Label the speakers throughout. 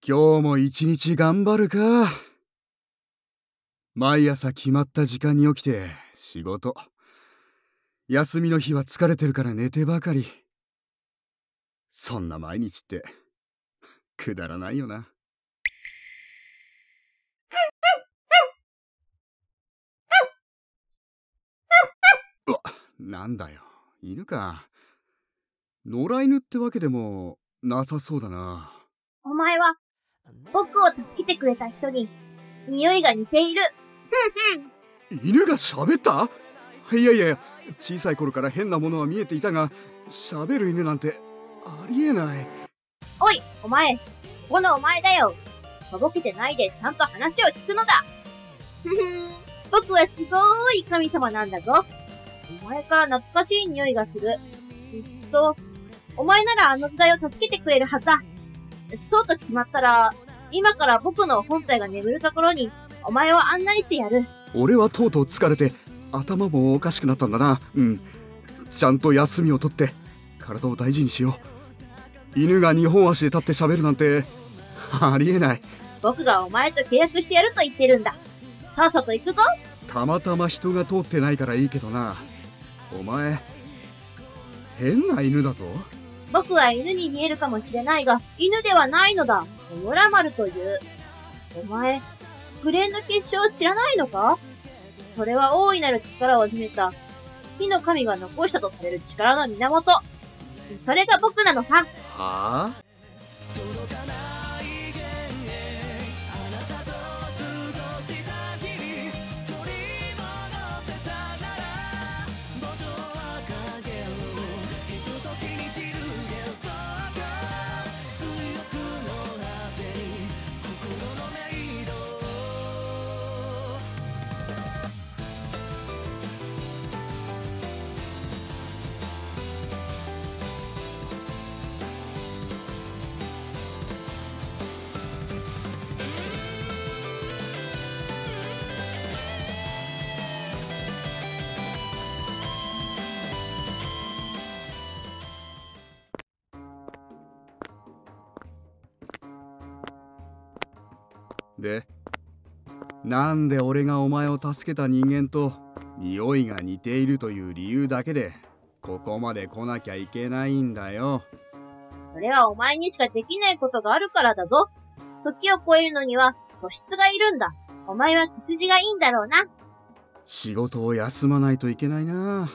Speaker 1: 今日も一日頑張るか。毎朝決まった時間に起きて仕事。休みの日は疲れてるから寝てばかり。そんな毎日ってくだらないよな。うわ、なんだよ、犬か。野良犬ってわけでもなさそうだな。
Speaker 2: お前は僕を助けてくれた人に匂いが似ている。
Speaker 1: 犬が喋った？いや、小さい頃から変なものは見えていたが、喋る犬なんてありえない。
Speaker 2: おい、お前、そこのお前だよ。とぼけてないでちゃんと話を聞くのだ。僕はすごーい神様なんだぞ。お前から懐かしい匂いがする。きっと、お前ならあの時代を助けてくれるはずだ。そうと決まったら、今から僕の本体が眠るところに、お前を案内してやる。
Speaker 1: 俺はとうとう疲れて、頭もおかしくなったんだな。ちゃんと休みをとって、体を大事にしよう。犬が2本足で立って喋るなんて、ありえない。
Speaker 2: 僕がお前と契約してやると言ってるんだ。さっさと行くぞ。
Speaker 1: たまたま人が通ってないからいいけどな。お前、変な犬だぞ。
Speaker 2: 僕は犬に見えるかもしれないが、犬ではないのだ。野良丸という。お前、グレンの結晶を知らないのか？それは大いなる力を秘めた、火の神が残したとされる力の源。それが僕なのさ。
Speaker 1: はぁ？で、なんで俺がお前を助けた人間と匂いが似ているという理由だけでここまで来なきゃいけないんだよ。
Speaker 2: それはお前にしかできないことがあるからだぞ。時を超えるのには素質がいるんだ。お前は血筋がいいんだろうな。
Speaker 1: 仕事を休まないといけないな。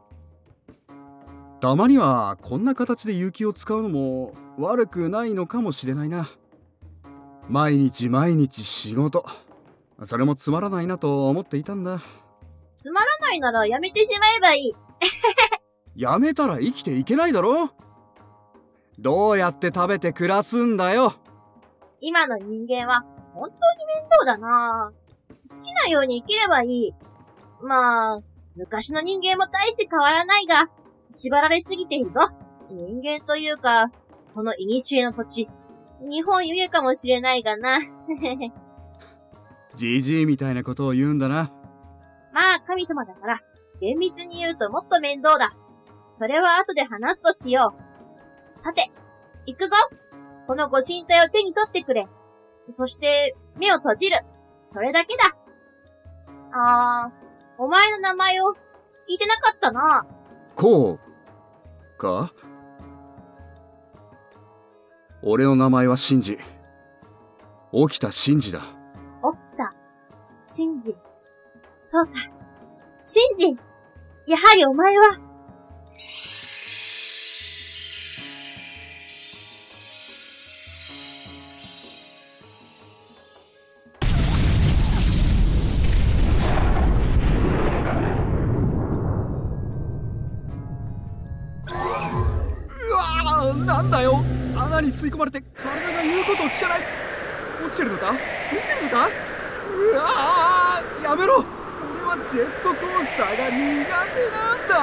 Speaker 1: たまにはこんな形で有給を使うのも悪くないのかもしれないな。毎日仕事。それもつまらないなと思っていたんだ。
Speaker 2: つまらないならやめてしまえばいい。
Speaker 1: やめたら生きていけないだろ。どうやって食べて暮らすんだよ。
Speaker 2: 今の人間は本当に面倒だな。好きなように生きればいい。まあ、昔の人間も大して変わらないが、縛られすぎているぞ。人間というか、この古の土地、日本ゆえかもしれないがな。
Speaker 1: じじいみたいなことを言うんだな。
Speaker 2: まあ神様だから、厳密に言うともっと面倒だ。それは後で話すとしよう。さて、行くぞ。このご神体を手に取ってくれ。そして、目を閉じる。それだけだ。お前の名前を聞いてなかったな。
Speaker 1: こうか？俺の名前はシンジ。起きたシンジだ。
Speaker 2: 起きた。シンジ。そうか。シンジ。やはりお前は。
Speaker 1: なんだよ、穴に吸い込まれて体が言うことを聞かない。落ちてるのか？見てるのか？うわー、やめろ。俺はジェットコースターが苦手なんだ。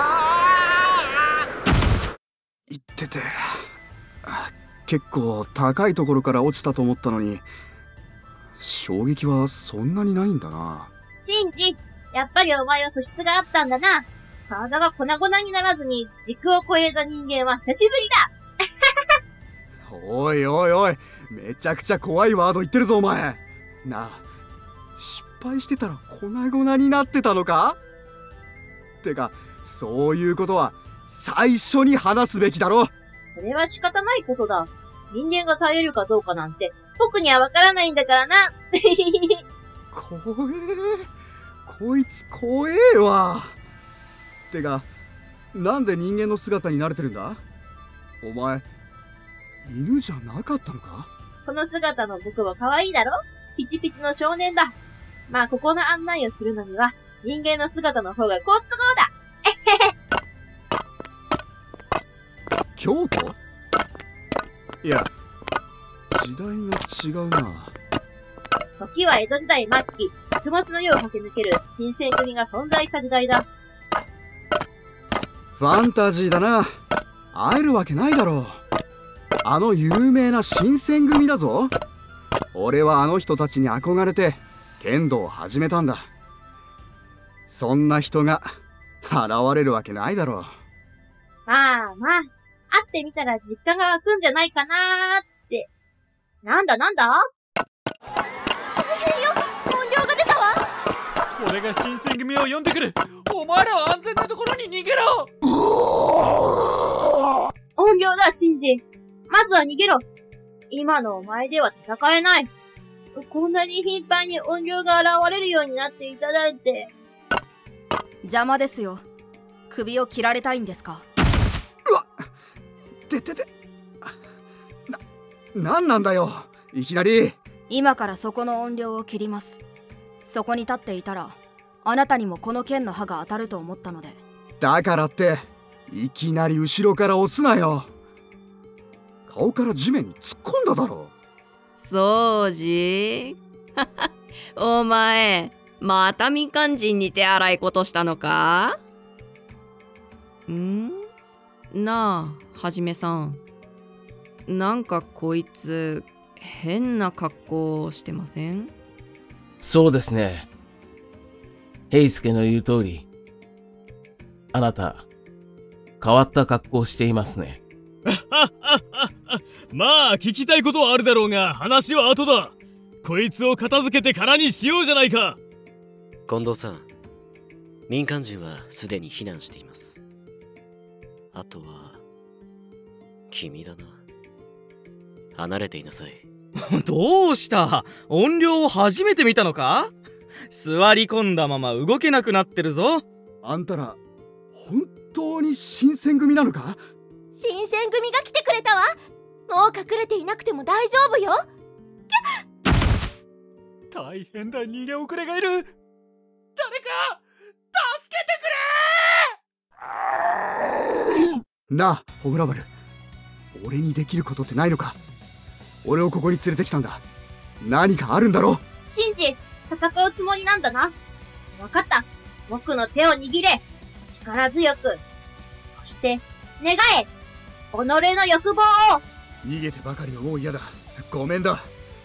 Speaker 1: 言ってて、結構高いところから落ちたと思ったのに、衝撃はそんなにないんだな。
Speaker 2: シンジ、やっぱりお前は素質があったんだな。体が粉々にならずに軸を超えた人間は久しぶりだ。
Speaker 1: おいおいおい、めちゃくちゃ怖いワード言ってるぞお前。なあ、失敗してたら粉々になってたのか？てか、そういうことは最初に話すべきだろ。
Speaker 2: それは仕方ないことだ。人間が耐えるかどうかなんて僕にはわからないんだからな。
Speaker 1: 怖え、こいつ怖えわ。てか、なんで人間の姿に慣れてるんだ？お前、犬じゃなかったのか？
Speaker 2: この姿の僕は可愛いだろ？ピチピチの少年だ。まあ、ここの案内をするのには、人間の姿の方が好都合だ。
Speaker 1: 京都？いや、時代が違うな。
Speaker 2: 時は江戸時代末期、幕末の世を駆け抜ける新選組が存在した時代だ。
Speaker 1: ファンタジーだな。会えるわけないだろう。あの有名な新選組だぞ。俺はあの人たちに憧れて剣道を始めたんだ。そんな人が現れるわけないだろう。
Speaker 2: まあまあ、会ってみたら実感が湧くんじゃないかなーって。なんだなんだ？
Speaker 3: 大変よ、音量が出たわ。
Speaker 4: 俺が新選組を呼んでくる。お前らは安全なところに逃げろ。
Speaker 2: 音量だ、シンジ。まずは逃げろ。今のお前では戦えない。こんなに頻繁に音量が現れるようになっていたなんて。
Speaker 3: 邪魔ですよ。首を切られたいんですか？
Speaker 1: うわっ、なんなんだよ、いきなり。
Speaker 3: 今からそこの音量を切ります。そこに立っていたらあなたにもこの剣の刃が当たると思ったので。
Speaker 1: だからっていきなり後ろから押すなよ。顔から地面に突っ込んだだろ。
Speaker 5: そうじお前また民間人に手荒いことしたのか？ん？なあ、はじめさん、なんかこいつ変な格好をしてません？
Speaker 6: そうですね。平助の言う通り、あなた変わった格好をしていますね。
Speaker 4: まあ聞きたいことはあるだろうが、話は後だ。こいつを片付けて空にしようじゃないか。
Speaker 7: 近藤さん、民間人はすでに避難しています。あとは君だな。離れていなさい。
Speaker 8: どうした？音量を初めて見たのか？座り込んだまま動けなくなってるぞ。
Speaker 1: あんたら本当に新選組なのか？
Speaker 3: 新選組が来てくれたわ。もう隠れていなくても大丈夫よ。
Speaker 4: 大変だ、逃げ遅れがいる。誰か助けてくれ。
Speaker 1: なあ、ホムラマル、俺にできることってないのか？俺をここに連れてきたんだ。何かあるんだろ？
Speaker 2: シンジ、戦うつもりなんだな。わかった。僕の手を握れ。力強く。そして、願え。己の欲望を。
Speaker 1: 逃げてばかりのもう嫌だ。ごめんだ。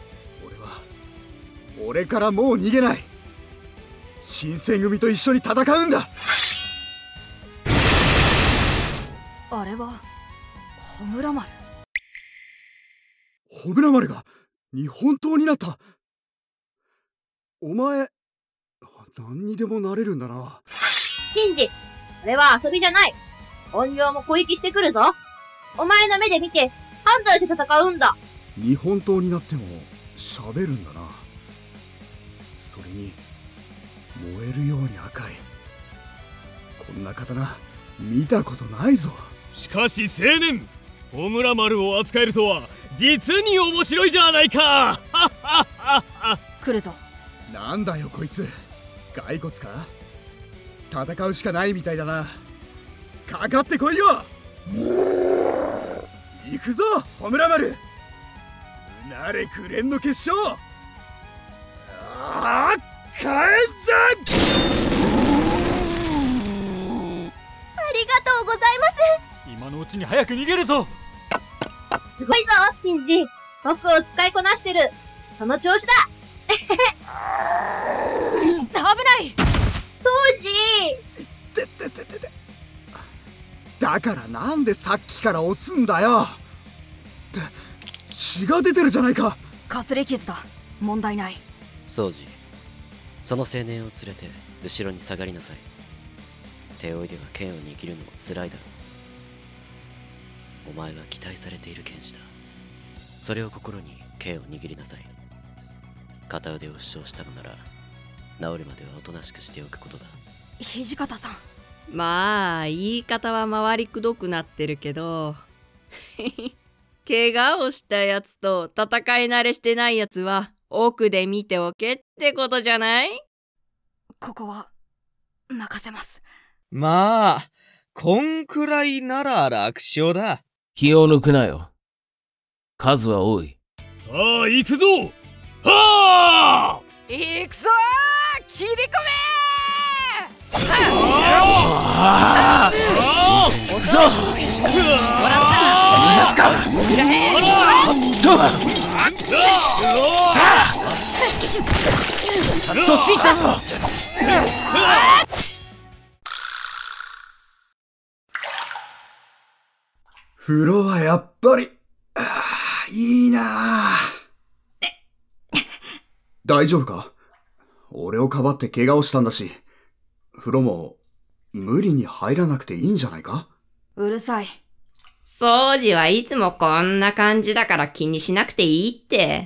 Speaker 1: 俺からもう逃げない。新選組と一緒に戦うんだ。
Speaker 3: あれはホムラマル。
Speaker 1: ホムラマルが日本刀になった。お前何にでもなれるんだな。
Speaker 2: シンジ、これは遊びじゃない。音量も攻撃してくるぞ。お前の目で見て判断して戦うんだ。
Speaker 1: 日本刀になっても喋るんだな。それに燃えるように赤い。こんな刀見たことないぞ。
Speaker 4: しかし青年、ホムラ丸を扱えるとは実に面白いじゃないか。
Speaker 3: 来るぞ。
Speaker 1: なんだよこいつ、骸骨か？戦うしかないみたいだな。かかってこいよ。行くぞホムラ丸、うなれ紅蓮の結晶。あっ、火炎山。
Speaker 3: ありがとうございます。
Speaker 4: 今のうちに早く逃げるぞ。
Speaker 2: すごいぞ、シンジ。僕を使いこなしてる。その調子だ。
Speaker 3: 危ない。
Speaker 2: そうじ。
Speaker 1: だからなんでさっきから押すんだよ。 血が出てるじゃないか。
Speaker 3: かすり傷だ。問題ない。
Speaker 7: 掃除、その青年を連れて後ろに下がりなさい。手負いでは剣を握るのも辛いだろう。お前は期待されている剣士だ。それを心に剣を握りなさい。片腕を負傷したのなら治るまではおとなしくしておくことだ。
Speaker 3: 土方さん。
Speaker 5: まあ言い方は回りくどくなってるけど怪我をしたやつと戦い慣れしてないやつは奥で見ておけってことじゃない？
Speaker 3: ここは任せます。
Speaker 8: まあこんくらいなら楽勝だ。
Speaker 6: 気を抜くなよ。数は多い。
Speaker 4: さあ行くぞ。はあ、
Speaker 3: 行くぞー、切り込め
Speaker 6: 行くぞ。逃がすか。そっち行ったぞ。
Speaker 1: 風呂はやっぱり、いいなあ。大丈夫か？俺をかばって怪我をしたんだし、風呂も無理に入らなくていいんじゃないか？
Speaker 3: うるさい。
Speaker 5: 掃除はいつもこんな感じだから気にしなくていいって。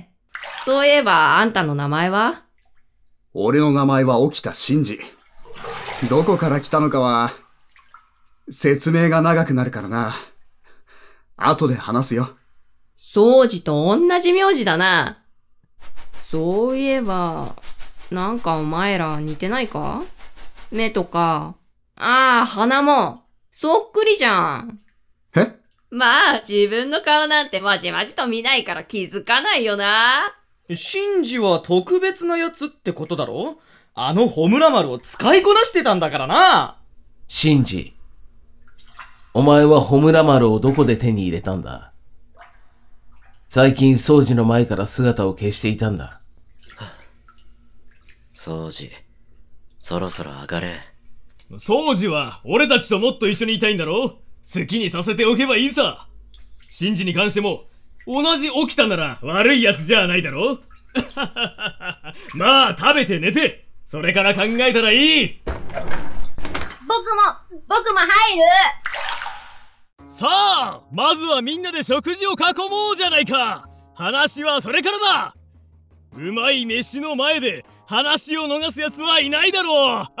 Speaker 5: そういえばあんたの名前は？
Speaker 1: 俺の名前は沖田真二。どこから来たのかは、説明が長くなるからな。後で話すよ。
Speaker 5: 掃除と同じ名字だな。そういえば、なんかお前ら似てないか？目とか。ああ、鼻も。そっくりじゃん。
Speaker 1: え？
Speaker 5: まあ、自分の顔なんてまじまじと見ないから気づかないよな。
Speaker 8: シンジは特別なやつってことだろ？あのホムラ丸を使いこなしてたんだからな。
Speaker 6: シンジ、お前はホムラ丸をどこで手に入れたんだ？最近掃除の前から姿を消していたんだ。
Speaker 7: 掃除、そろそろ上がれ。
Speaker 4: 掃除は俺たちともっと一緒にいたいんだろ？好きにさせておけばいいさ。シンジに関しても同じ起きたなら悪いやつじゃないだろまあ食べて寝て、それから考えたらいい。
Speaker 2: 僕も入る。
Speaker 4: さあ、まずはみんなで食事を囲もうじゃないか。話はそれからだ。うまい飯の前で話を逃すやつはいないだろう。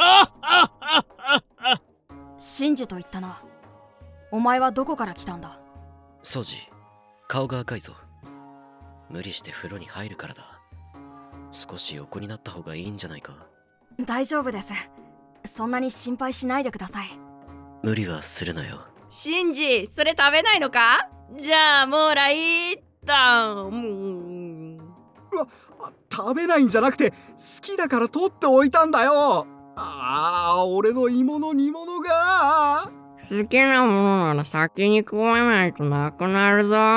Speaker 3: シンジと言ったな。お前はどこから来たんだ？
Speaker 7: 掃除、顔が赤いぞ。無理して風呂に入るからだ。少し横になった方がいいんじゃないか？
Speaker 3: 大丈夫です。そんなに心配しないでください。
Speaker 7: 無理はするなよ。
Speaker 5: シンジ、それ食べないのか？じゃあもうらいったん。
Speaker 1: 食べないんじゃなくて、好きだから取っておいたんだよ。俺の芋の煮物が。
Speaker 5: 好きなものなら先に食わないとなくなるぞ。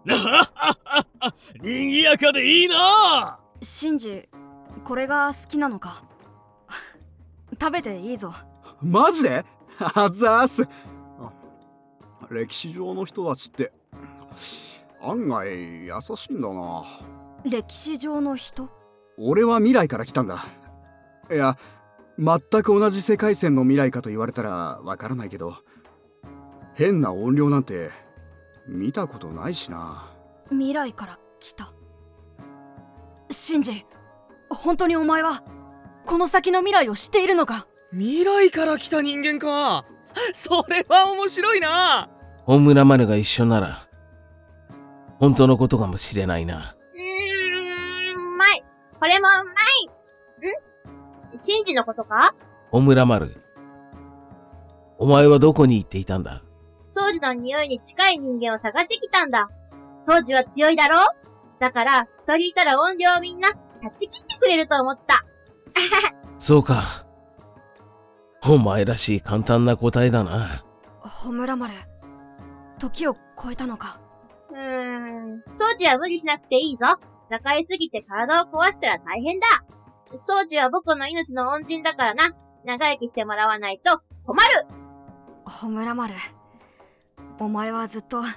Speaker 4: 賑やかでいいな。
Speaker 3: シンジ、これが好きなのか？食べていいぞ。
Speaker 1: マジで？あざーす。歴史上の人たちって案外優しいんだな。
Speaker 3: 歴史上の人？
Speaker 1: 俺は未来から来たんだ。いや、全く同じ世界線の未来かと言われたらわからないけど、変な音量なんて見たことないしな。
Speaker 3: 未来から来た。シンジ、本当にお前はこの先の未来を知っているのか？
Speaker 8: 未来から来た人間か。それは面白いな。
Speaker 6: ホムラ丸が一緒なら本当のことかもしれないな。
Speaker 2: うまい。これもうまい。シンジのことか？
Speaker 6: ホムラ丸、お前はどこに行っていたんだ？
Speaker 2: 掃除の匂いに近い人間を探してきたんだ。掃除は強いだろ？だから二人いたら音量をみんな断ち切ってくれると思った。
Speaker 6: そうか。お前らしい簡単な答えだな。
Speaker 3: ホムラ丸、時を超えたのか？
Speaker 2: 掃除は無理しなくていいぞ。仲良すぎて体を壊したら大変だ。掃除は僕の命の恩人だからな。長生きしてもらわないと困る。
Speaker 3: ホムラ丸、お前はずっと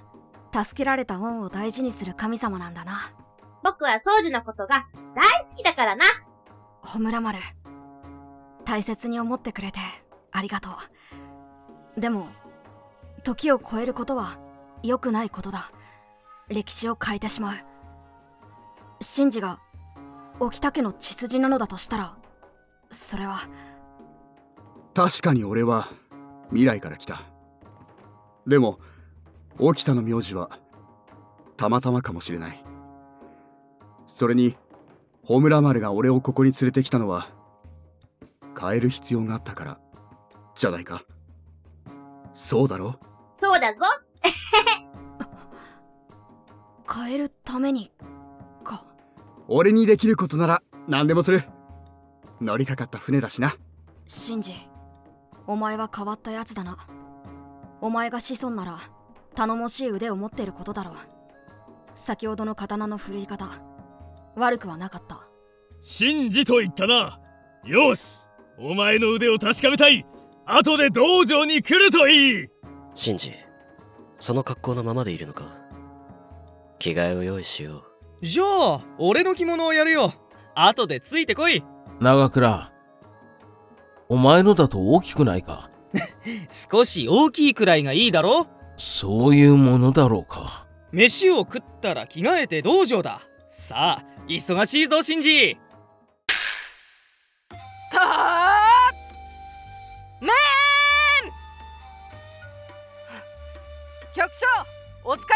Speaker 3: 助けられた恩を大事にする神様なんだな。
Speaker 2: 僕は宗司のことが大好きだからな。
Speaker 3: ホムラ丸、大切に思ってくれてありがとう。でも時を超えることは良くないことだ。歴史を変えてしまう。シンジが沖田家の血筋なのだとしたら、それは。
Speaker 1: 確かに俺は未来から来た。でも沖田の名字はたまたまかもしれない。それにホムラ丸が俺をここに連れてきたのは変える必要があったからじゃないか。そうだろ？
Speaker 2: そうだぞ。
Speaker 3: 変えるためにか。
Speaker 1: 俺にできることなら何でもする。乗りかかった船だしな。
Speaker 3: シンジ、お前は変わったやつだな。お前が子孫なら頼もしい腕を持っていることだろう。先ほどの刀の振るい方、悪くはなかった。
Speaker 4: シンジと言ったな。よし、お前の腕を確かめたい。後で道場に来るといい。
Speaker 7: シンジ、その格好のままでいるのか。着替えを用意しよ
Speaker 8: う。じゃあ俺の着物をやるよ。後でついてこい。
Speaker 6: 長倉、お前のだと大きくないか？
Speaker 8: 少し大きいくらいがいいだろ。
Speaker 6: そういうものだろうか。
Speaker 8: 飯を食ったら着替えて道場だ。さあ忙しいぞシンジ。
Speaker 3: たーめーん。局長、お疲れ様です。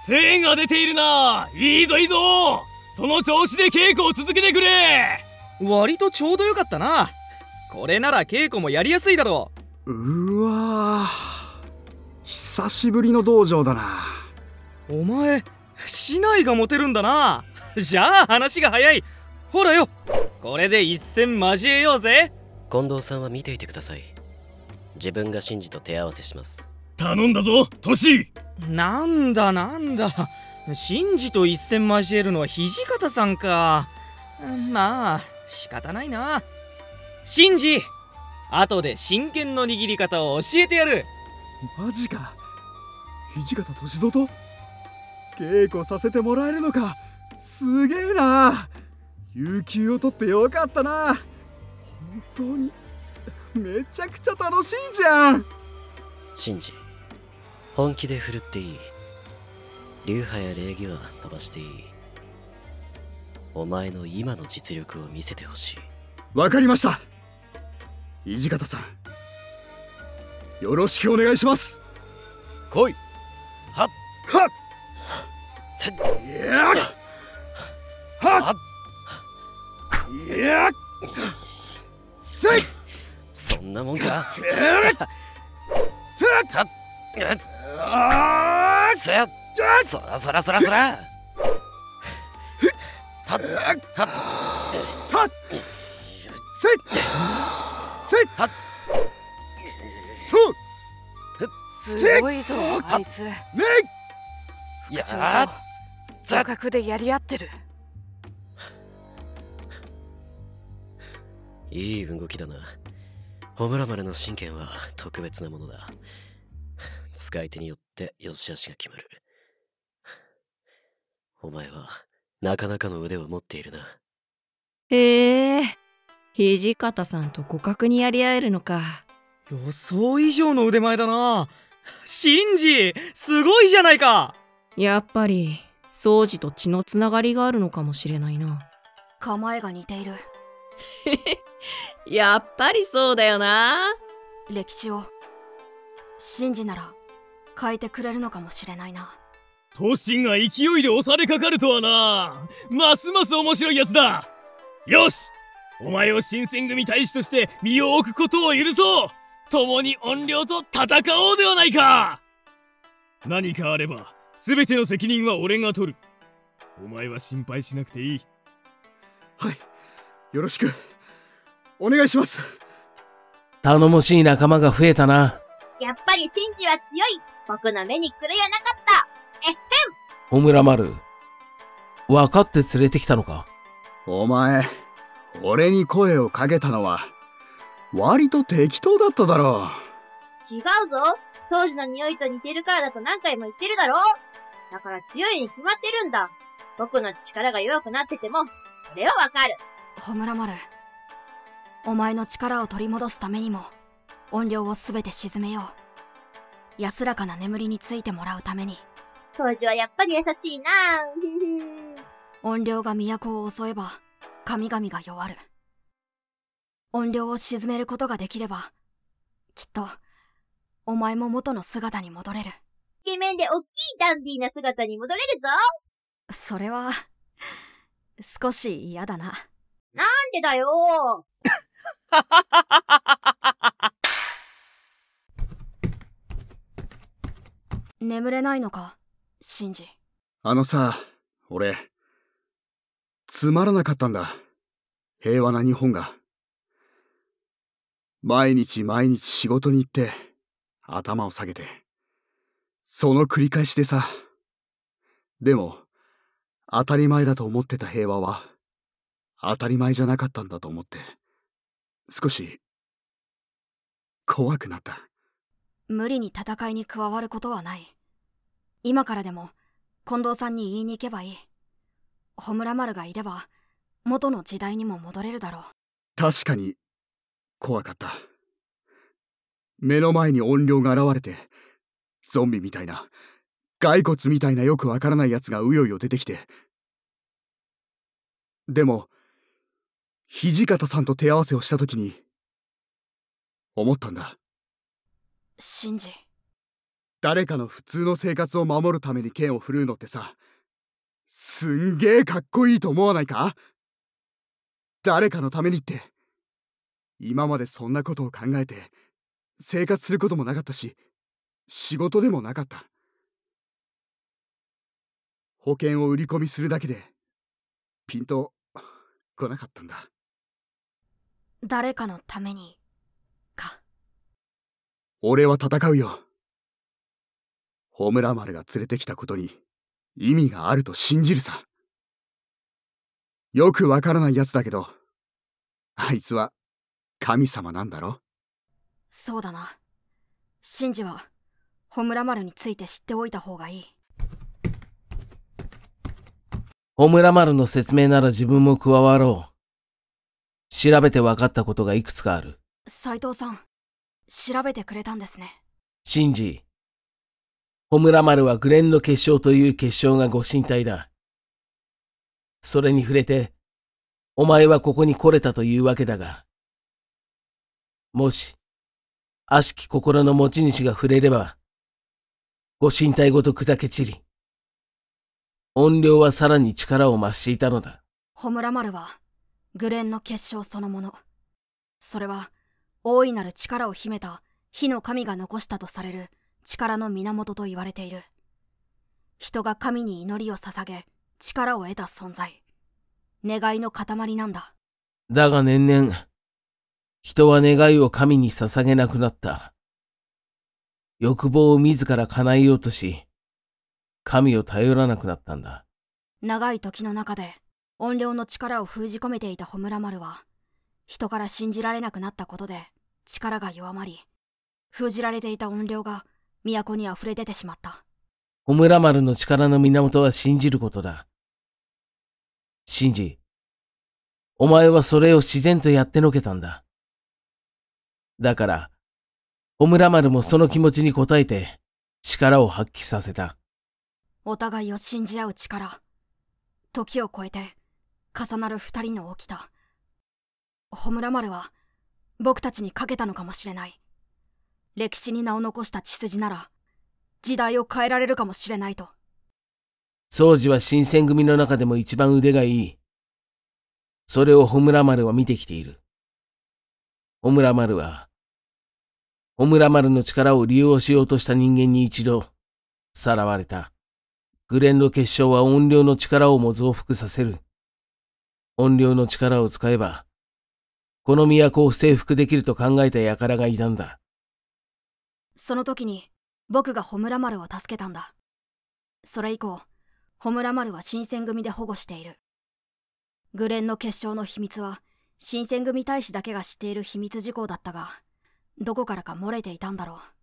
Speaker 4: 精が出ているな。いいぞいいぞ。その調子で稽古を続けてくれ。
Speaker 8: 割とちょうどよかったな。これなら稽古もやりやすいだろ
Speaker 1: う。うわー、久しぶりの道場だな。
Speaker 8: お前竹刀が持てるんだな。じゃあ話が早い。ほらよ、これで一戦交えようぜ。
Speaker 7: 近藤さんは見ていてください。自分がシンジと手合わせします。
Speaker 4: 頼んだぞトシ。
Speaker 8: なんだシンジと一戦交えるのは土方さんか。まあ仕方ないな。シンジ、後で真剣の握り方を教えてやる。
Speaker 1: マジか。土方歳三と稽古させてもらえるのか。すげえな。有給を取ってよかったな。本当にめちゃくちゃ楽しいじゃん。
Speaker 7: シンジ、本気で振るっていい。流派や礼儀は飛ばしていい。お前の今の実力を見せてほしい。
Speaker 1: わかりました。土方さん、よろしくお願いします。
Speaker 7: 来い。はっ
Speaker 1: はっ
Speaker 7: せっ
Speaker 1: やっはっやっせっ。
Speaker 7: そんなもんか。
Speaker 1: てれてっ
Speaker 7: はっ
Speaker 1: あー
Speaker 7: せっそらそらそらそら。はっはっ
Speaker 1: たっせっせっ
Speaker 7: はっ
Speaker 1: と
Speaker 3: すごいぞあいつ。
Speaker 1: めい
Speaker 7: や
Speaker 3: 副長
Speaker 7: ー
Speaker 3: と互角でやり合ってる。
Speaker 7: いい動きだな。ホムラ丸の神剣は特別なものだ。使い手によって良し悪しが決まる。お前はなかなかの腕を持っているな。
Speaker 5: へえ、土方さんと互角にやり合えるのか。
Speaker 8: 予想以上の腕前だな。シンジ、すごいじゃないか。
Speaker 5: やっぱり宗司と血のつながりがあるのかもしれないな。
Speaker 3: 構えが似ている。
Speaker 5: やっぱりそうだよな。
Speaker 3: 歴史をシンジなら変えてくれるのかもしれないな。
Speaker 4: トシが勢いで押されかかるとはな。ますます面白いやつだ。よし、お前を新選組大使として身を置くことを許そう。共に怨霊と戦おうではないか。何かあれば全ての責任は俺が取る。お前は心配しなくていい。
Speaker 1: はい、よろしくお願いします。
Speaker 6: 頼もしい仲間が増えたな。
Speaker 2: やっぱりシンジは強い。僕の目に狂いはなかった。えっへん。
Speaker 6: ホムラ丸、分かって連れてきたのか？
Speaker 1: お前、俺に声をかけたのは割と適当だっただろ
Speaker 2: 違うぞ。 掃除の匂いと似てるからだと何回も言ってるだろ。だから強いに決まってるんだ。僕の力が弱くなってても、それはわかる。
Speaker 3: 穂村丸、お前の力を取り戻すためにも怨霊をすべて沈めよう。安らかな眠りについてもらうために。
Speaker 2: 掃除はやっぱり優しいな。
Speaker 3: 怨霊が都を襲えば神々が弱る。怨霊を鎮めることができれば、きっとお前も元の姿に戻れる。
Speaker 2: イケメンでおっきいダンディーな姿に戻れるぞ。
Speaker 3: それは少し嫌だな。
Speaker 2: なんでだよ。
Speaker 3: 眠れないのか、シンジ。
Speaker 1: さ、俺、つまらなかったんだ。平和な日本が。毎日毎日仕事に行って、頭を下げて。その繰り返しでさ。でも、当たり前だと思ってた平和は、当たり前じゃなかったんだと思って、少し、怖くなった。
Speaker 3: 無理に戦いに加わることはない。今からでも近藤さんに言いに行けばいい。穂村丸がいれば元の時代にも戻れるだろう。
Speaker 1: 確かに怖かった。目の前に怨霊が現れて、ゾンビみたいな、骸骨みたいなよくわからないやつがうよいよ出てきて。でも土方さんと手合わせをした時に思ったんだ。
Speaker 3: シンジ、
Speaker 1: 誰かの普通の生活を守るために剣を振るうのってさ、すんげえかっこいいと思わないか？誰かのためにって。今までそんなことを考えて生活することもなかったし、仕事でもなかった。保険を売り込みするだけでピンと来なかったんだ。
Speaker 3: 誰かのためにか。
Speaker 1: 俺は戦うよ。穂村丸が連れてきたことに意味があると信じるさ。よくわからないやつだけど、あいつは神様なんだろ？
Speaker 3: そうだな。シンジは穂村丸について知っておいた方がいい。
Speaker 6: 穂村丸の説明なら自分も加わろう。調べて分かったことがいくつかある。
Speaker 3: 斉藤さん、調べてくれたんですね。
Speaker 6: シンジ、穂村丸はグレンの結晶という結晶がご神体だ。それに触れて、お前はここに来れたというわけだが、もし、悪しき心の持ち主が触れれば、ご神体ごと砕け散り、怨霊はさらに力を増していたのだ。
Speaker 3: 穂村丸はグレンの結晶そのもの。それは大いなる力を秘めた火の神が残したとされる力の源と言われている。人が神に祈りを捧げ力を得た存在、願いの塊なんだ。
Speaker 6: だが年々、人は願いを神に捧げなくなった。欲望を自ら叶えようとし、神を頼らなくなったんだ。
Speaker 3: 長い時の中で怨霊の力を封じ込めていた穂村丸は、人から信じられなくなったことで力が弱まり、封じられていた怨霊が都に溢れ出てしまった。
Speaker 6: 穂村丸の力の源は信じることだ。信じ、お前はそれを自然とやってのけたんだ。だから、穂村丸もその気持ちに応えて力を発揮させた。
Speaker 3: お互いを信じ合う力。時を超えて重なる二人の起きた。穂村丸は僕たちにかけたのかもしれない。歴史に名を残した血筋なら時代を変えられるかもしれないと。
Speaker 6: 宗次は新選組の中でも一番腕がいい。それを穂村丸は見てきている。穂村丸の力を利用しようとした人間に一度さらわれた。グレンの結晶は怨霊の力をも増幅させる。怨霊の力を使えば、この都を征服できると考えた輩がいたんだ。
Speaker 3: その時に僕が穂村丸を助けたんだ。それ以降、穂村丸は新選組で保護している。グレンの結晶の秘密は新選組大使だけが知っている秘密事項だったが、どこからか漏れていたんだろう。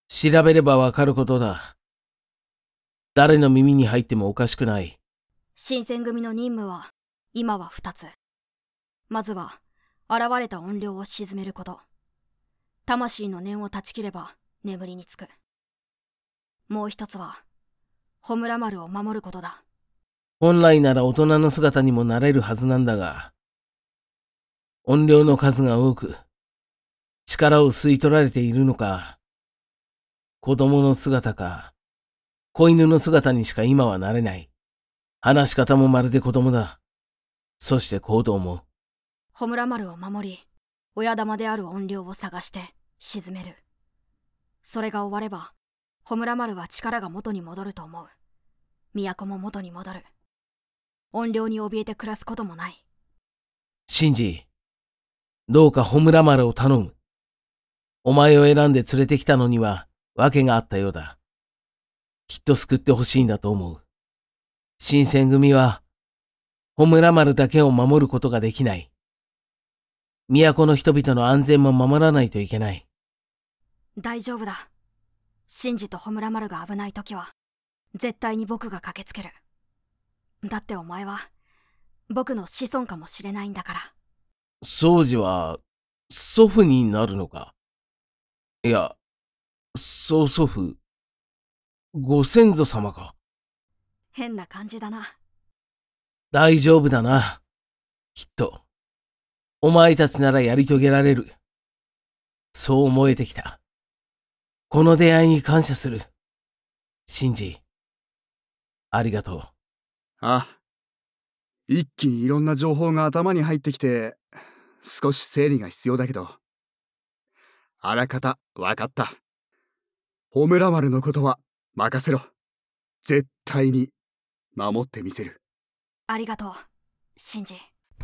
Speaker 6: 調べればわかることだ。誰の耳に入ってもおかしくない。
Speaker 3: 新選組の任務は今は2つ。まずは現れた怨霊を鎮めること。魂の念を断ち切れば眠りにつく。もう一つは穂村丸を守ることだ。
Speaker 6: 本来なら大人の姿にもなれるはずなんだが、怨霊の数が多く、力を吸い取られているのか、子供の姿か、子犬の姿にしか今はなれない。話し方もまるで子供だ。そして行動も。
Speaker 3: 穂村丸を守り、親玉である怨霊を探して鎮める。それが終われば、穂村丸は力が元に戻ると思う。都も元に戻る。怨霊に怯えて暮らすこともない。
Speaker 6: シンジ、どうか穂村丸を頼む。お前を選んで連れてきたのには訳があったようだ。きっと救ってほしいんだと思う。新選組は、穂村丸だけを守ることができない。都の人々の安全も守らないといけない。
Speaker 3: 大丈夫だ。シンジと穂村丸が危ないときは、絶対に僕が駆けつける。だってお前は、僕の子孫かもしれないんだから。
Speaker 6: 宗次は、祖父になるのか。いや、曽祖父、ご先祖様か。
Speaker 3: 変な感じだな。
Speaker 6: 大丈夫だな。きっと。お前たちならやり遂げられる。そう思えてきた。この出会いに感謝する。シンジ、ありがとう。
Speaker 1: あ、一気にいろんな情報が頭に入ってきて、少し整理が必要だけど、あらかたわかった。穂村丸のことは任せろ。絶対に守ってみせる。
Speaker 3: ありがとう、シンジ。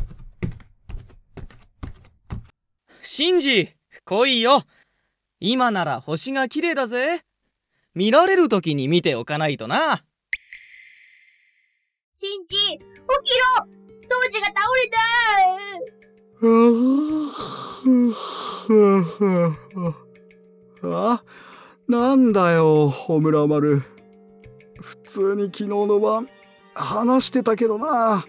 Speaker 8: シンジ、来いよ。今なら星が綺麗だぜ。見られる時に見ておかないとな。
Speaker 2: シンジ、起きろ！掃除が倒れた！
Speaker 1: あ、なんだよ、穂村丸。普通に昨日の晩話してたけどな。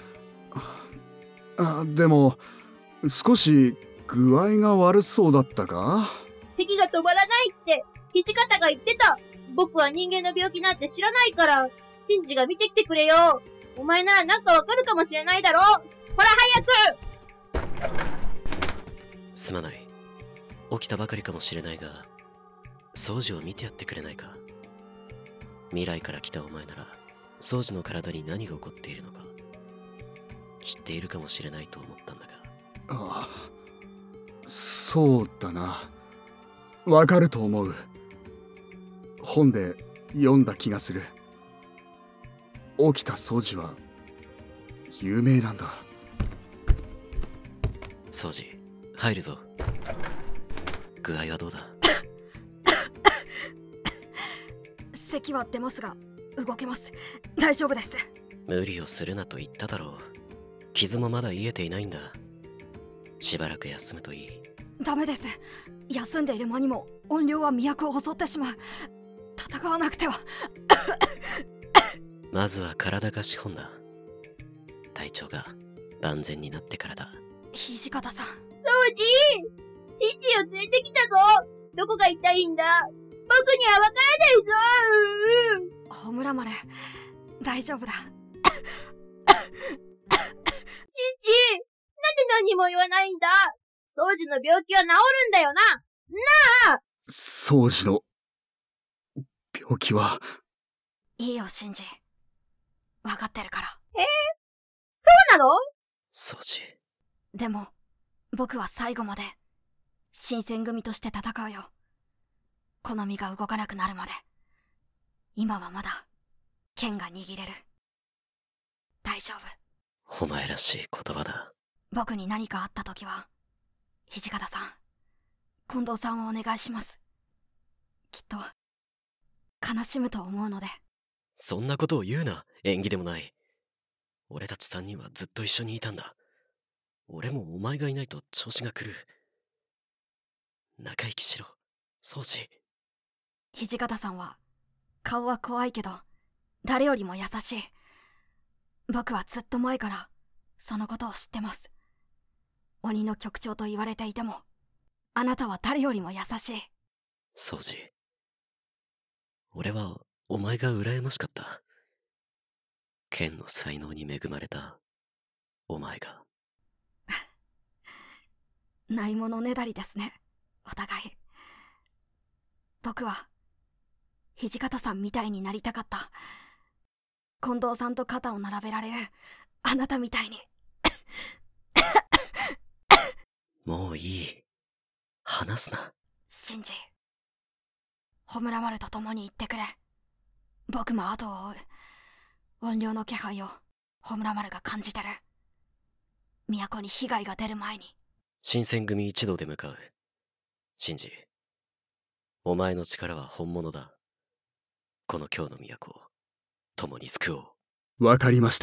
Speaker 1: でも少し具合が悪そうだったか？
Speaker 2: 咳が止まらないって土方が言ってた。僕は人間の病気なんて知らないから、シンジが見てきてくれよ。お前ならなんかわかるかもしれないだろ。ほら早く！
Speaker 7: すまない。起きたばかりかもしれないが、掃除を見てやってくれないか。未来から来たお前なら、掃除の体に何が起こっているのか知っているかもしれないと思ったんだが。
Speaker 1: ああ、そうだな。わかると思う。本で読んだ気がする。起きた掃除は有名なんだ。
Speaker 7: 掃除、入るぞ。具合はどうだ？
Speaker 3: 咳は出ますが動けます。大丈夫です。
Speaker 7: 無理をするなと言っただろう。傷もまだ癒えていないんだ。しばらく休むといい。
Speaker 3: ダメです。休んでいる間にも怨霊は都を襲ってしまう。戦わなくては。
Speaker 7: まずは体が資本だ。体調が万全になってからだ。
Speaker 3: 土方さん。
Speaker 2: 掃除！シンジを連れてきたぞ！どこが痛いんだ？僕にはわからないぞ！
Speaker 3: 穂村丸、大丈夫だ。
Speaker 2: シンジ！なんで何も言わないんだ？掃除の病気は治るんだよな！なあ！
Speaker 1: 掃除の病気は。
Speaker 3: いいよ、シンジ。わかってるから。
Speaker 2: そうなの？
Speaker 7: 掃除。
Speaker 3: でも、僕は最後まで、新選組として戦うよ。この身が動かなくなるまで。今はまだ、剣が握れる。大丈夫。
Speaker 7: お前らしい言葉だ。
Speaker 3: 僕に何かあった時は、土方さん、近藤さんをお願いします。きっと、悲しむと思うので。
Speaker 7: そんなことを言うな。縁起でもない。俺たち3人はずっと一緒にいたんだ。俺もお前がいないと調子が狂う。仲生きしろ、掃除。
Speaker 3: 土方さんは顔は怖いけど誰よりも優しい。僕はずっと前からそのことを知ってます。鬼の局長と言われていてもあなたは誰よりも優しい。
Speaker 7: 掃除。俺はお前が羨ましかった。剣の才能に恵まれたお前が。
Speaker 3: ないものねだりですね、お互い。僕は土方さんみたいになりたかった。近藤さんと肩を並べられるあなたみたいに。
Speaker 7: もういい。話すな。
Speaker 3: シンジ、穂村丸と共に行ってくれ。僕も後を追う。怨霊の気配を穂村丸が感じてる。都に被害が出る前に。
Speaker 7: 新選組一同で向かう。シンジ、お前の力は本物だ。この京の都を共に救おう。
Speaker 1: わかりました。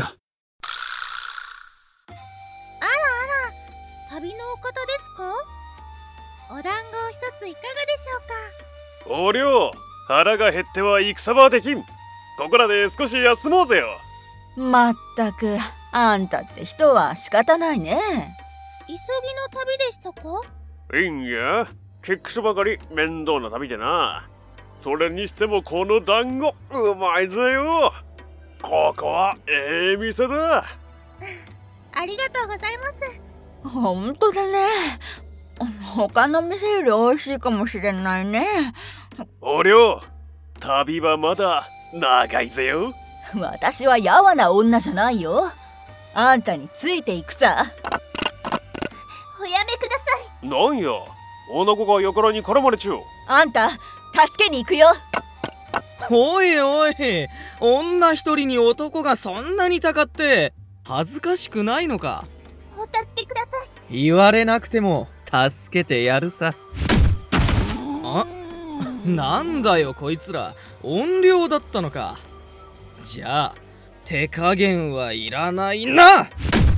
Speaker 9: 旅のお方ですか？お団子を一ついかがでしょうか？
Speaker 10: お涼、腹が減っては戦はできん。ここらで少し休もうぜよ。
Speaker 11: まったく、あんたって人は仕方ないね。
Speaker 9: 急ぎの旅でしたか？
Speaker 10: いいんや、結局ばかり面倒な旅でな。それにしてもこの団子うまいぜよ。ここは店だ。
Speaker 9: ありがとうございます。
Speaker 11: ほんとだね。他の店より美味しいかもしれないね。
Speaker 10: お涼、旅はまだ長いぜよ。
Speaker 11: 私はやわな女じゃないよ。あんたについていくさ。
Speaker 9: おやめください。
Speaker 10: なんや、女子がやからに絡まれちゅう。
Speaker 11: あんた、助けに行くよ。
Speaker 8: おいおい、女一人に男がそんなにたかって恥ずかしくないのか？
Speaker 9: お助けください。
Speaker 8: 言われなくても助けてやるさ。あ、なんだよこいつら、怨霊だったのか。じゃあ手加減はいらないな。
Speaker 9: こ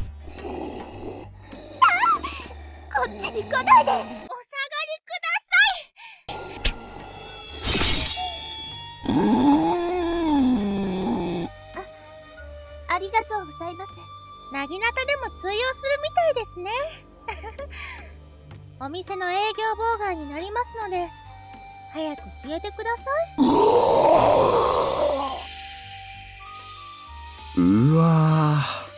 Speaker 9: っちに来ないで。お下がりください。ありがとうございます。なぎなたでも通用するみたいですね。お店の営業妨害になりますので早く消えてください。
Speaker 1: うわ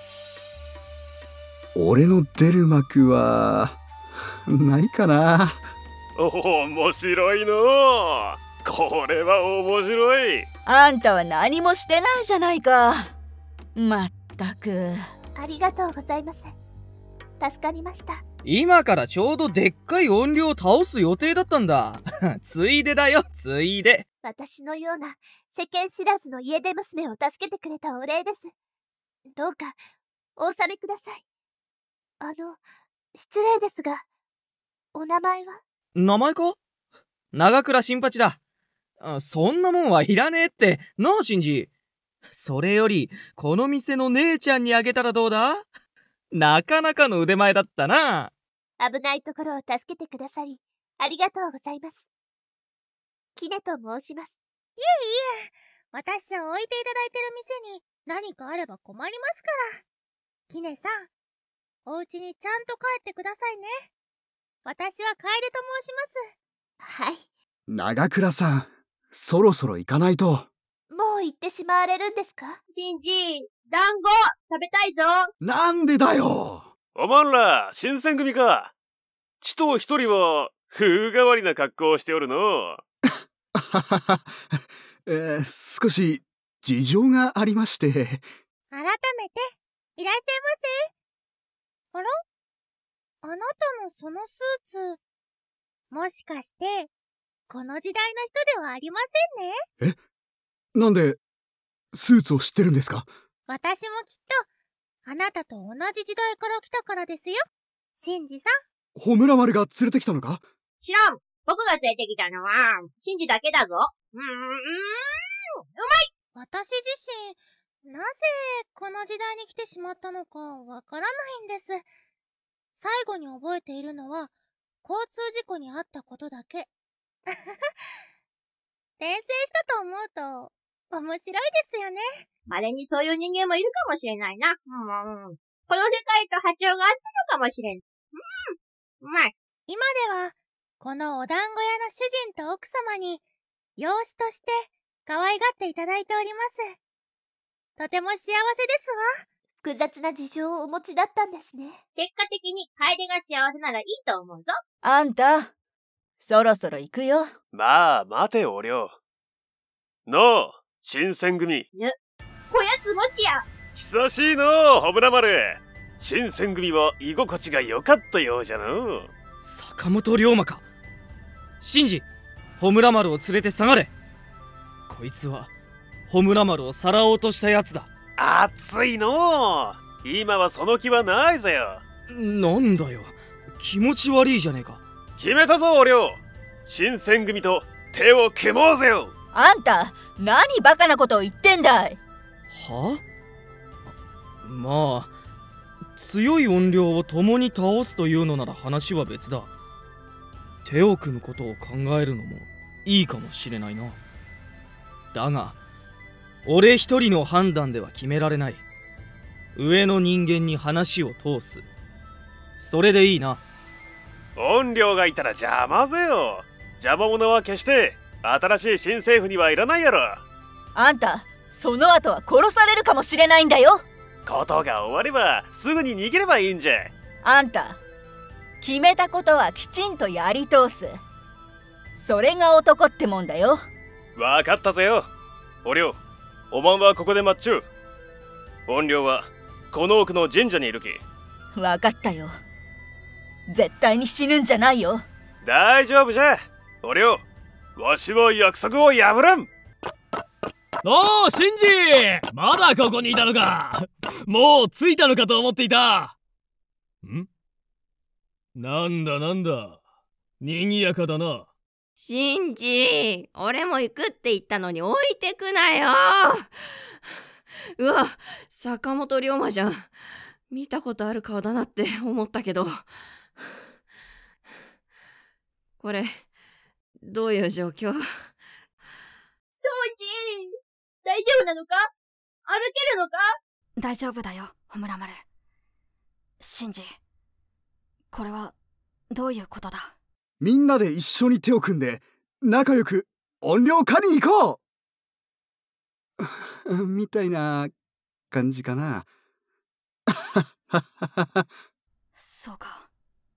Speaker 1: ー、俺の出る幕はないかな。
Speaker 10: 面白いのう。これは面白い。
Speaker 11: あんたは何もしてないじゃないか。まったく。
Speaker 9: ありがとうございます。助かりました。
Speaker 8: 今からちょうどでっかい怨霊を倒す予定だったんだ。ついでだよ、ついで。
Speaker 9: 私のような世間知らずの家出娘を助けてくれたお礼です。どうかお納めください。失礼ですが、お名前は？
Speaker 8: 名前か？長倉新八だ。そんなもんはいらねえってなあ、シンジ。それよりこの店の姉ちゃんにあげたらどうだ？なかなかの腕前だったな。
Speaker 9: 危ないところを助けてくださりありがとうございます。キネと申します。いえいえ、私は置いていただいてる店に何かあれば困りますから。キネさん、お家にちゃんと帰ってくださいね。私は楓と申します。はい。
Speaker 1: 長倉さん、そろそろ行かないと。
Speaker 9: もう行ってしまわれるんですか？
Speaker 2: シンジ、団子食べたいぞ。
Speaker 1: なんでだよ。
Speaker 10: おまんら新選組か。ちと一人は風変わりな格好をしておるの。
Speaker 1: 少し事情がありまして。
Speaker 9: 改めていらっしゃいませ。あら？あなたのそのスーツ、もしかしてこの時代の人ではありませんね。
Speaker 1: なんでスーツを知ってるんですか？
Speaker 9: 私もきっとあなたと同じ時代から来たからですよ、シンジさん。
Speaker 1: 穂村丸が連れてきたのか？
Speaker 2: 知らん。僕が連れてきたのはシンジだけだぞ。うまい。
Speaker 9: 私自身なぜこの時代に来てしまったのかわからないんです。最後に覚えているのは交通事故に遭ったことだけ。 転生したと思うと面白いですよね。
Speaker 2: 稀にそういう人間もいるかもしれないな。この世界と波長があったのかもしれん。うまい。
Speaker 9: 今ではこのお団子屋の主人と奥様に養子として可愛がっていただいております。とても幸せですわ。
Speaker 12: 複雑な事情をお持ちだったんですね。
Speaker 2: 結果的に楓が幸せならいいと思うぞ。
Speaker 11: あんた、そろそろ行くよ。
Speaker 10: まあ待ておりょう。のう、新選組。
Speaker 2: こやつもしや。
Speaker 10: 久しいのう、ホムラ丸。新選組は居心地が良かったようじゃの。
Speaker 8: 坂本龍馬か。シンジ、ホムラ丸を連れて下がれ。こいつはホムラ丸をさらおうとしたやつだ。
Speaker 10: 熱いのう。今はその気はないぜよ。
Speaker 8: なんだよ、気持ち悪いじゃねえか。
Speaker 10: 決めたぞおりょう。新選組と手を組もうぜよ。
Speaker 11: あんた、何バカなことを言ってんだい。
Speaker 8: は？まあ、強い怨霊を共に倒すというのなら話は別だ。手を組むことを考えるのもいいかもしれないな。だが俺一人の判断では決められない。上の人間に話を通す。それでいいな。
Speaker 10: 怨霊がいたら邪魔ぜよ。邪魔者は決して新しい新政府にはいらないやろ。
Speaker 11: あんた、その後は殺されるかもしれないんだよ。
Speaker 10: ことが終わればすぐに逃げればいいんじゃ。
Speaker 11: あんた、決めたことはきちんとやり通す。それが男ってもんだよ。
Speaker 10: わかったぜよ。おりょう、おまんはここで待っちゅう。怨霊はこの奥の神社にいるき。
Speaker 11: わかったよ。絶対に死ぬんじゃないよ。
Speaker 10: 大丈夫じゃ。おりょう、わしは約束を破らん。
Speaker 4: おー、シンジ、まだここにいたのか。もう着いたのかと思っていた。なんだ賑やかだな。
Speaker 5: シンジ、俺も行くって言ったのに置いてくなよ。うわ、坂本龍馬じゃん。見たことある顔だなって思ったけど。これ、どういう状況？
Speaker 2: 庄司、大丈夫なのか？歩けるのか？
Speaker 3: 大丈夫だよ、ホムラ丸。シンジ、これはどういうことだ？
Speaker 1: みんなで一緒に手を組んで仲良く怨霊狩りに行こうみたいな感じかな。
Speaker 3: そうか。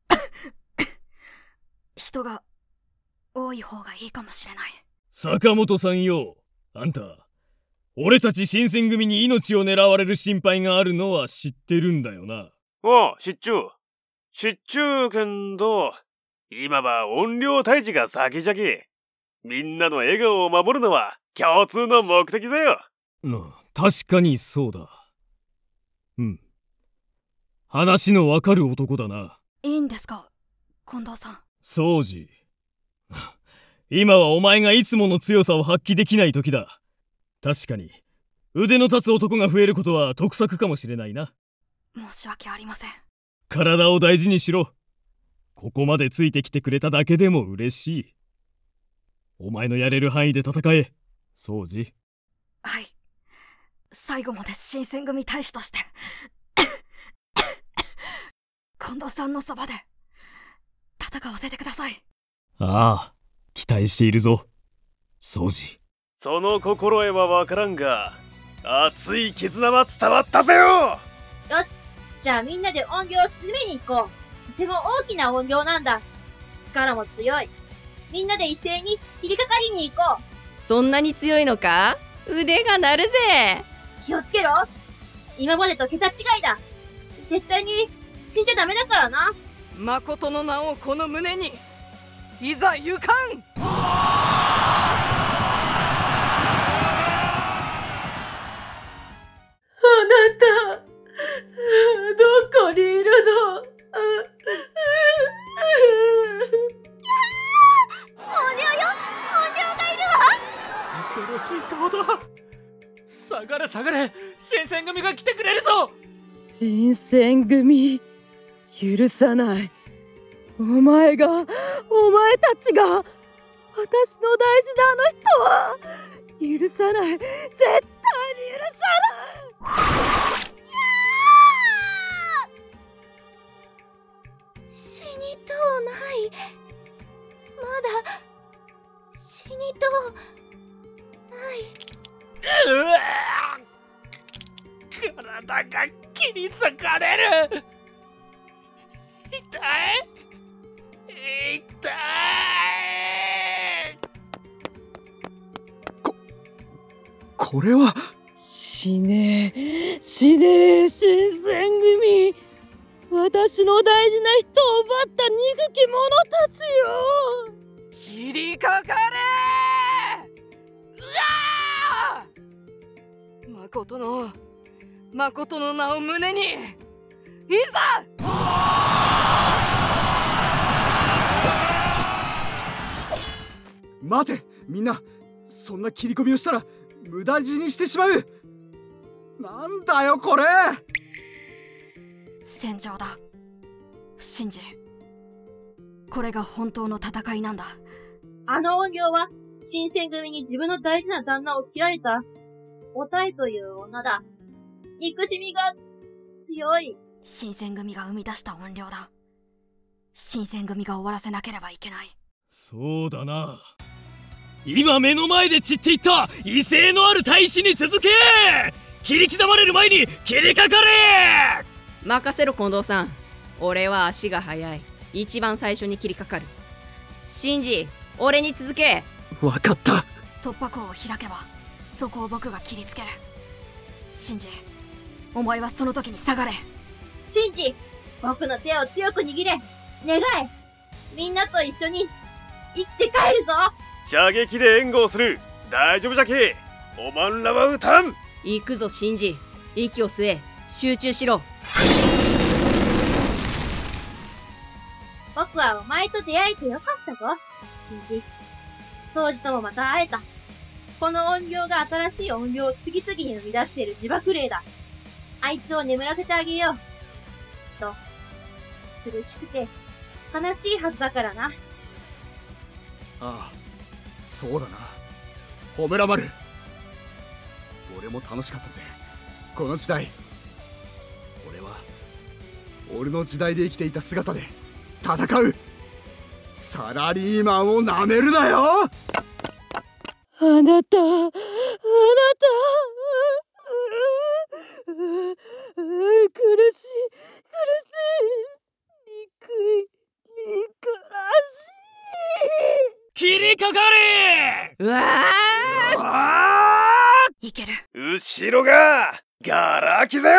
Speaker 3: 人が多い方がいいかもしれない。
Speaker 4: 坂本さんよ、あんた、俺たち新選組に命を狙われる心配があるのは知ってるんだよな。
Speaker 10: おう、知っちゅうけんど、今は怨霊退治が先じゃき。みんなの笑顔を守るのは共通の目的だよ。
Speaker 4: 確かにそうだ。話のわかる男だな。
Speaker 3: いいんですか、近藤さん。
Speaker 4: 宗司、今はお前がいつもの強さを発揮できない時だ。確かに腕の立つ男が増えることは得策かもしれないな。
Speaker 3: 申し訳ありません。
Speaker 4: 体を大事にしろ。ここまでついてきてくれただけでも嬉しい。お前のやれる範囲で戦え、宗司。
Speaker 3: はい、最後まで新選組大使として近藤さんのそばで戦わせてください。
Speaker 4: ああ、期待しているぞ、宗司。
Speaker 10: その心得はわからんが、熱い絆は伝わったぜよ。
Speaker 2: よし、じゃあみんなで怨霊を沈めに行こう。とても大きな怨霊なんだ。力も強い。みんなで一斉に切りかかりに行こう。
Speaker 5: そんなに強いのか？腕が鳴るぜ。
Speaker 2: 気をつけろ。今までと桁違いだ。絶対に死んじゃダメだからな。
Speaker 13: 誠の名をこの胸に、いざ行かん。
Speaker 11: あなた、どこにいるの？
Speaker 9: 怨霊よ、怨霊がいるわ。
Speaker 6: 恐ろしい顔だ。下がれ下がれ、新選組が来てくれるぞ。
Speaker 14: 新選組、許さない。お前たちが。 私の大事なあの人は許さない。絶対に許さない。
Speaker 9: 死にとうない。まだ死にとうない。
Speaker 15: 体が切り裂かれる。痛い。
Speaker 1: これは
Speaker 14: 死ねえ死ねえ、新選組。私の大事な人を奪った憎き者たちよ。
Speaker 13: 切りかかれ。誠の名を胸にいざ。
Speaker 1: 待て、みんな。そんな切り込みをしたら無駄死にしてしまう。なんだよこれ。
Speaker 3: 戦場だ、シンジ。これが本当の戦いなんだ。
Speaker 2: あの怨霊は新選組に自分の大事な旦那を切られたおたえという女だ。憎しみが強い。
Speaker 3: 新選組が生み出した怨霊だ。新選組が終わらせなければいけない。
Speaker 4: そうだな。今目の前で散っていった威勢のある大使に続け。切り刻まれる前に切りかかれ。
Speaker 5: 任せろ近藤さん。俺は足が速い。一番最初に切りかかる。シンジ、俺に続け。
Speaker 1: わかった。
Speaker 3: 突破口を開けばそこを僕が切りつける。シンジ、お前はその時に下がれ。
Speaker 2: シンジ、僕の手を強く握れ。願え。みんなと一緒に生きて帰るぞ。
Speaker 10: 射撃で援護をする。大丈夫じゃけ。おまんらは撃たん。
Speaker 5: 行くぞシンジ。息を吸え。集中しろ。
Speaker 2: 僕はお前と出会えてよかったぞ、シンジ。宗司ともまた会えた。この怨霊が新しい怨霊を次々に生み出している自爆霊だ。あいつを眠らせてあげよう。きっと苦しくて悲しいはずだからな。
Speaker 1: ああ、そうだな。ホムラ丸。俺も楽しかったぜ、この時代。俺は俺の時代で生きていた姿で戦う。サラリーマンをなめるなよ。
Speaker 14: あなた苦しい憎らしい。
Speaker 4: 切りかかれ。
Speaker 5: うわ
Speaker 3: ー、いける。
Speaker 10: 後ろがガラ空きだよ。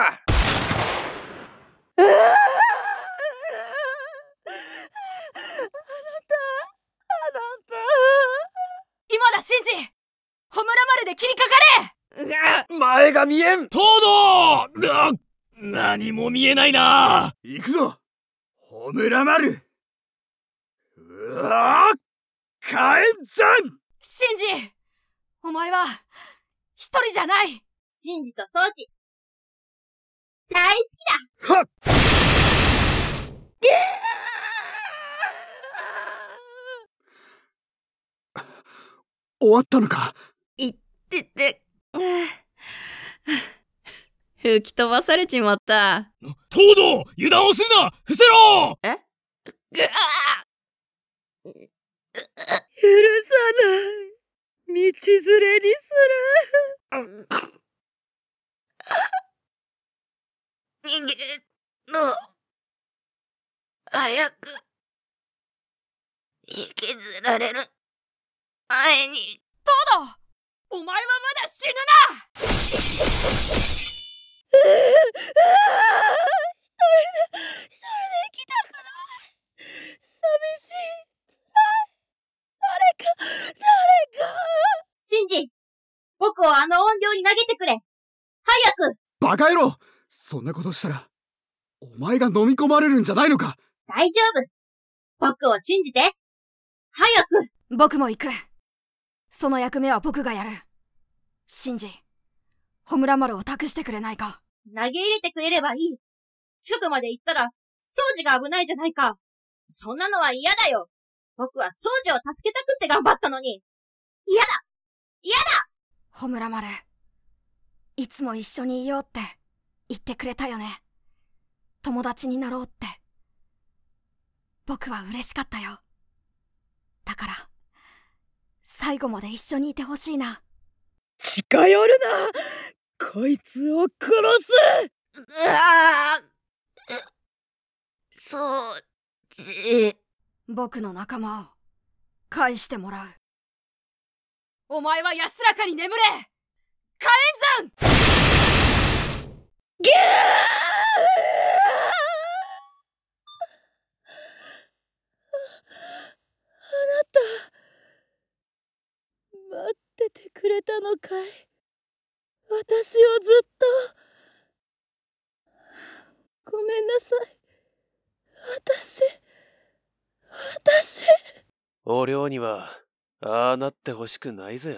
Speaker 13: 今だシンジ。ホムラ丸で切りかかれ。
Speaker 10: 前が見えん。
Speaker 4: 東堂。何も見えないな。
Speaker 1: 行くぞホムラ丸。うわっ、火炎山。
Speaker 13: シンジ、お前は一人じゃない。
Speaker 2: シンジとソウジ大好き
Speaker 1: だ。はっ。終わったのか。
Speaker 5: いってて、吹き飛ばされちまった。
Speaker 4: 東堂、油断をすんな。伏せろ。
Speaker 14: 許さない。道連れにする。
Speaker 11: 逃げろ。早く引きずられる前に。
Speaker 13: 東堂、お前はまだ死ぬな。
Speaker 14: 一人で生きたくない。寂しい。辛い。誰か。
Speaker 2: シンジ、僕をあの怨霊に投げてくれ。早く。
Speaker 1: バカ野郎。そんなことしたらお前が飲み込まれるんじゃないのか。
Speaker 2: 大丈夫。僕を信じて。早く。
Speaker 3: 僕も行く。その役目は僕がやる。シンジ、ホムラ丸を託してくれないか。
Speaker 2: 投げ入れてくれればいい。近くまで行ったら、掃除が危ないじゃないか。そんなのは嫌だよ。 僕は掃除を助けたくって頑張ったのに。嫌だ嫌だ。
Speaker 3: ホムラ丸、いつも一緒にいようって言ってくれたよね。友達になろうって。僕は嬉しかったよ。だから最後まで一緒にいてほしいな。
Speaker 14: 近寄るな、こいつを殺す。
Speaker 3: そうじ。僕の仲間を返してもらう。
Speaker 13: お前は安らかに眠れ、火炎山。
Speaker 14: ギャー。あなた、待っててくれたのかい。私をずっと。ごめんなさい。私。
Speaker 10: お寮にはああなってほしくないぜよ。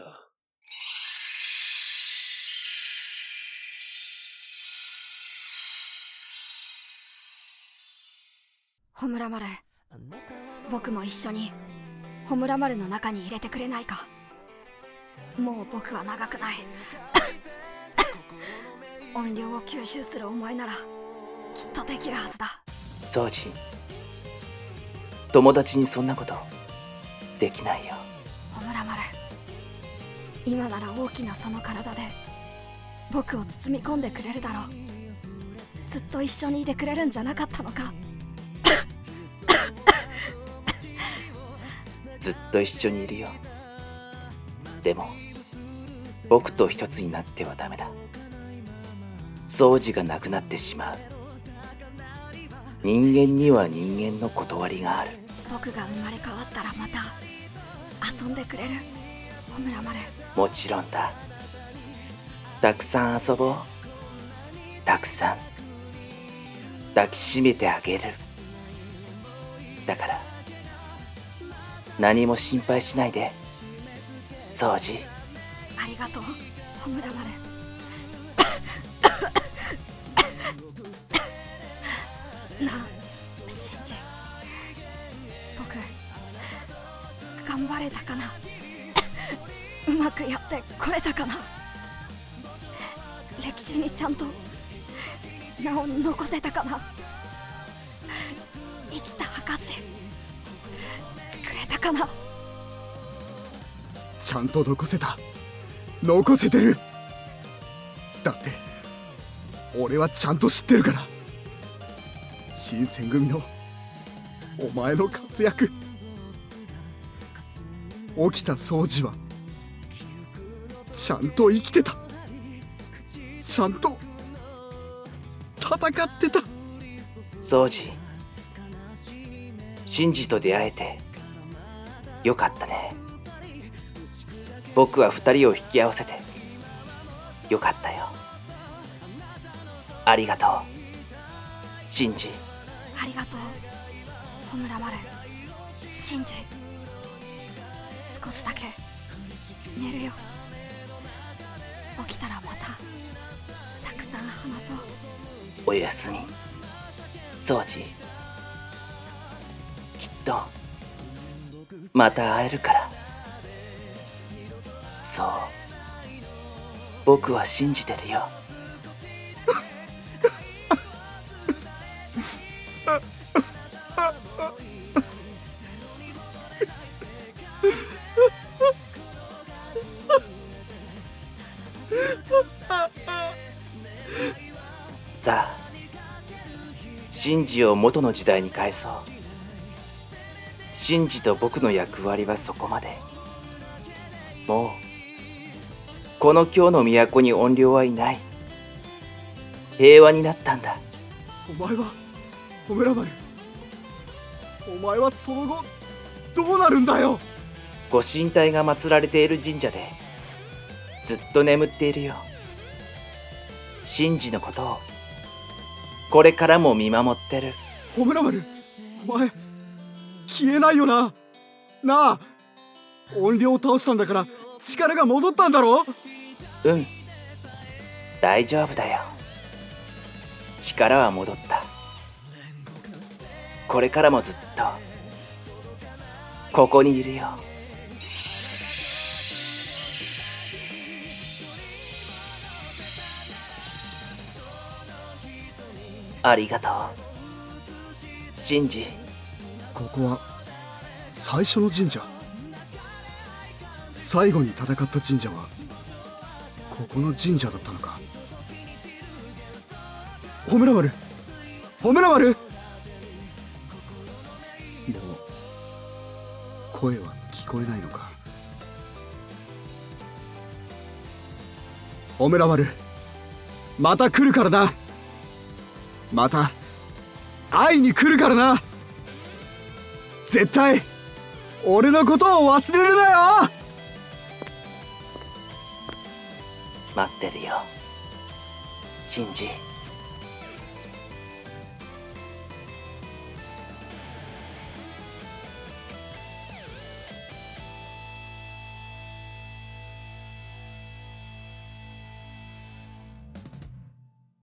Speaker 3: ホムラ丸、僕も一緒にホムラ丸の中に入れてくれないか。もう僕は長くない。音量を吸収するお前ならきっとできるはずだ。
Speaker 16: 掃除、友達にそんなことできないよ。
Speaker 3: ホムラ丸、今なら大きなその体で僕を包み込んでくれるだろう。ずっと一緒にいてくれるんじゃなかったのか。
Speaker 16: ずっと一緒にいるよ。でも僕と一つになってはダメだ。掃除がなくなってしまう。人間には人間の断りがある。
Speaker 3: 僕が生まれ変わったらまた遊んでくれる、ホムラ丸。
Speaker 16: もちろんだ。たくさん遊ぼう。たくさん抱きしめてあげる。だから何も心配しないで、掃除。
Speaker 3: ありがとう、ホムラ丸。なあ、シンジ。僕、頑張れたかな。うまくやってこれたかな。歴史にちゃんと名を残せたかな。生きた証作れたかな。
Speaker 1: ちゃんと残せた。残せてる。だって俺はちゃんと知ってるから。新選組のお前の活躍。起きた掃除はちゃんと生きてた。ちゃんと戦ってた。
Speaker 16: 掃除、シンジと出会えてよかったね。僕は二人を引き合わせてよかったよ。ありがとう、シンジ。
Speaker 3: ありがとう、ホムラ丸。シンジ、少しだけ寝るよ。起きたらまたたくさん話そう。
Speaker 16: おやすみ、掃除。きっとまた会えるから。そう、僕は信じてるよ。さあ、シンジを元の時代に返そう。シンジと僕の役割はそこまで。もうこの京の都に怨霊はいない。平和になったんだ。
Speaker 1: お前はホムラ丸、お前はその後どうなるんだよ。
Speaker 16: ご神体が祀られている神社でずっと眠っているよ。シンジのことをこれからも見守ってる。
Speaker 1: ホムラ丸、お前消えないよな。なあ、怨霊を倒したんだから力が戻ったんだろ。
Speaker 16: うん、大丈夫だよ。力は戻った。これからもずっとここにいるよ。ありがとうシンジ。
Speaker 1: ここは最初の神社。最後に戦った神社はここの神社だったのか。ホムラ丸、ホムラ丸。もう声は聞こえないのか。ホムラ丸、また来るからな。また会いに来るからな。絶対俺のことを忘れるなよ。
Speaker 16: 待ってるよシンジ。